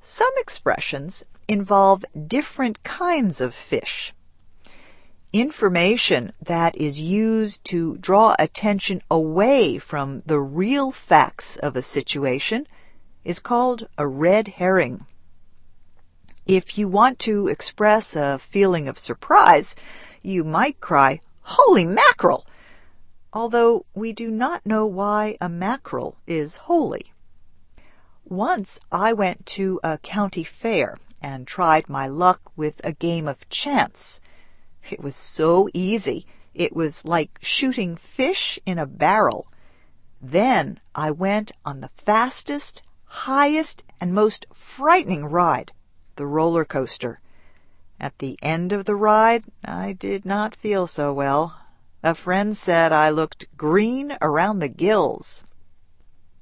Some expressions involve different kinds of fish. Information that is used to draw attention away from the real facts of a situation is called a red herring. If you want to express a feeling of surprise, you might cry, "Holy mackerel!" although we do not know why a mackerel is holy. Once I went to a county fair and tried my luck with a game of chance. It was so easy. It was like shooting fish in a barrel. Then I went on the fastest, highest, and most frightening ride, the roller coaster. At the end of the ride, I did not feel so well. A friend said I looked green around the gills.